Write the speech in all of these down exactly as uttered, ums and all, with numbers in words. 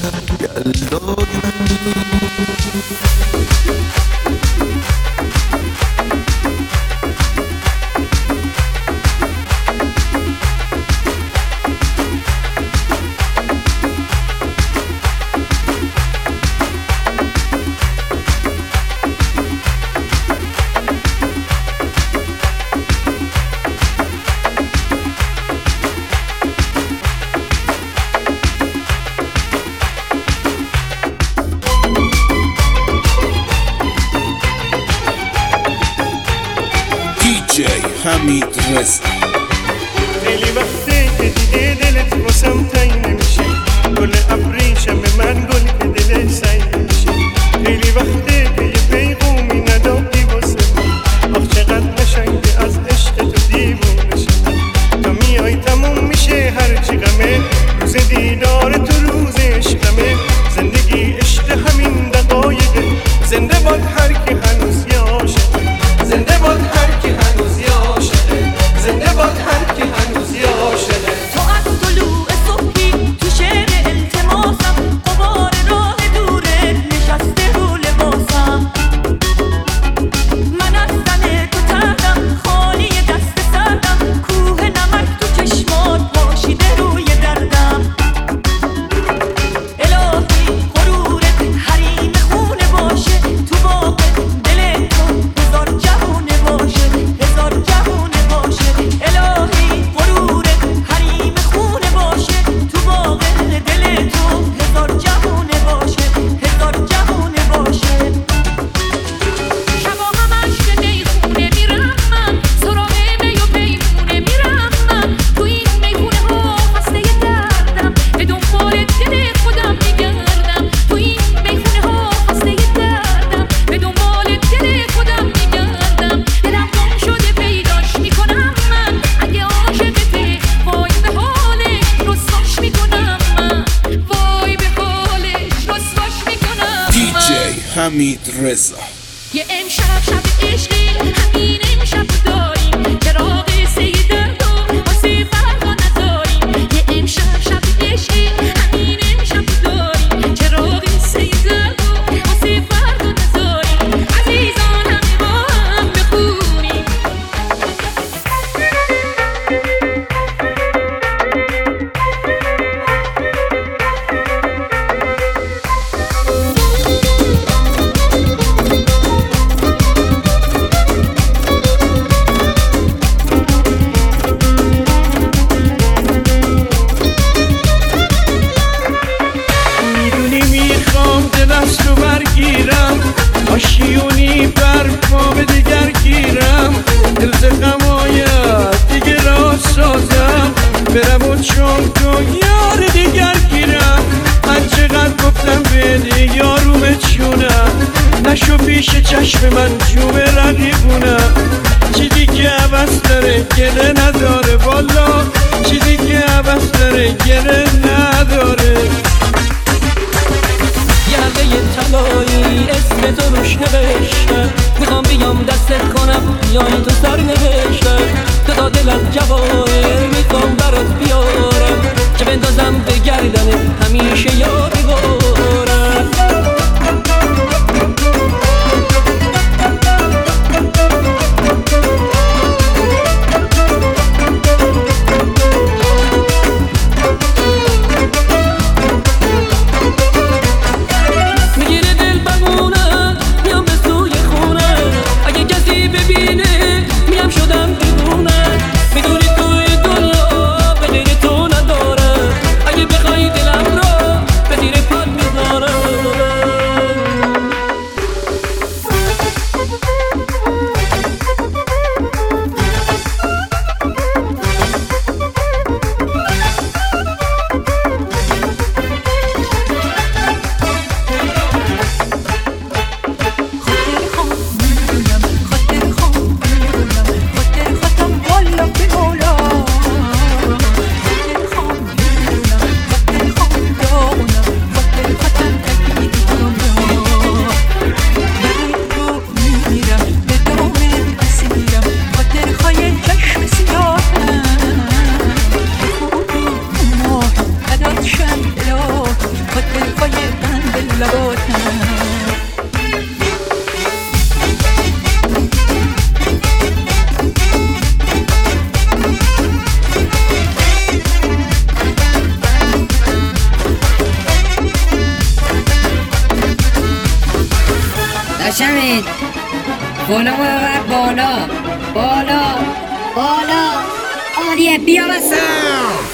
یلدای منی. حمید رضا. خیلی وقته که دیگه دلت واسم تنگ نمیشه، گل ابریشم من گل که دلت سنگ نمیشه. خیلی وقته که یه پیغومی ندادی واسه من، آخ چقدر قشنگه از عشق تو دیوونه شدم. تا میای تموم میشه هرچی غمه، روز دیدار تو روز عشقمه. زندگی عشق همین دقایقه، زنده باد هر کی هنوز عاشقه، زنده باد هر کی هنوز عاشقه، زنده باد هر کی هنوز عاشقه. تو از طلوع صبحی تو شعر التماسم، غبار راه دورت نشسته رو لباسم. من از تن تو تردم، خالی دست سردم، کوه نمک تو چشمات پاشیده روی دردم. الهی غرورت حریم خونه باشه، تو باغ دل تو هزار جوونه باشه، هزار جوونه باشه. الهی غرورت حریم خونه باشه، تو باغ دل تو هزار جوونه باشه، هزار جوونه باشه. شبا همش به میخونه میرم من، سراغ می و پیمونه میرم من. تو این میخونه ها خسته دردم، به دنبال دل خودم میگردم. تو این میخونه ها خسته دردم، به دنبال دل خودم میگردم. دلم گم شده پیداش میکنم من، اگه عاشقته وای به حالش رسواش میکنم من، وای به حالش رسواش میکنم دی من. جی حمید رضا. یه امشب شب عشقی، همین امشب داریم، چراغ سید دردو واسه فردا نداریم. یه امشب شب عشقی، همین امشب داریم، چراغ سید دردو واسه فردا نداریم. عزیزان همه با هم بخونیم. میدونی میخوام دلت رو برگیرم، آشیونی بر پا به دیگر گیرم. دل ز غمایت دیگه را سازم، برم و چون تو یار دیگر گیرم. من چقدر گفتم بده یاروم چونم، نشو پیش چشم من جوم رقیبونم. چیزی که عوض داره گله نداره، والا چیزی که عوض داره گله نداره. یه طلایی اسم تو روش نوشته، میخوام بیام دستت کنم بیای تو سر نوشته. تو تا دلت جواهر میخوام برات بیارم، که بندازم به گردنت همیشه یادگارم. میگیره دل بمونه میام به سوی خونه، اگه کسی ببینه میام شدم دیوونه. میدونی توی دنیا به غیر تو نداره، اگه بخوای دلم رو داشمین بالا ما ببر بالا بالا بالا عالیه بیا وسط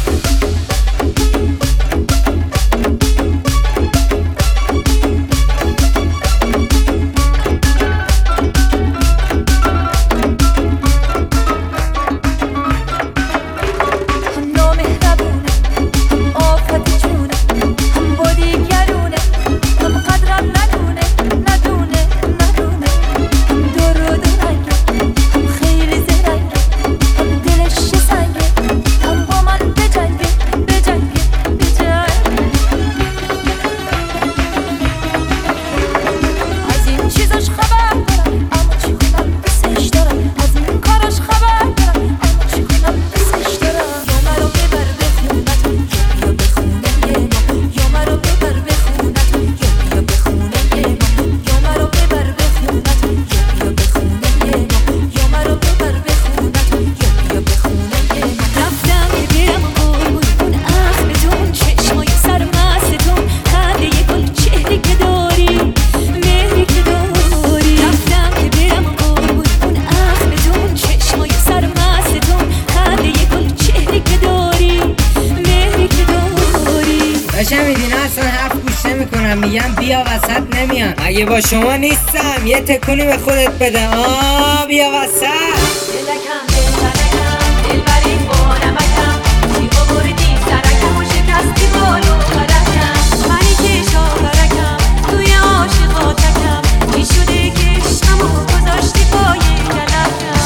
داشتم میدین اصلا حرف گوش نمی کنم میگم بیا وسط نمیان اگه با شما نیستم یه تکونی به خودت بده آه بیا وسط دلکم دلتنکم دلبری با نمکم چی ببردی سرکم و شکستی بالو قدکم منی که شاورکم توی عاشقاتکم چی شده که عشقمو گذاشتی پای کلکم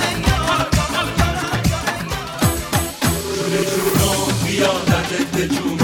بیا دردت به جون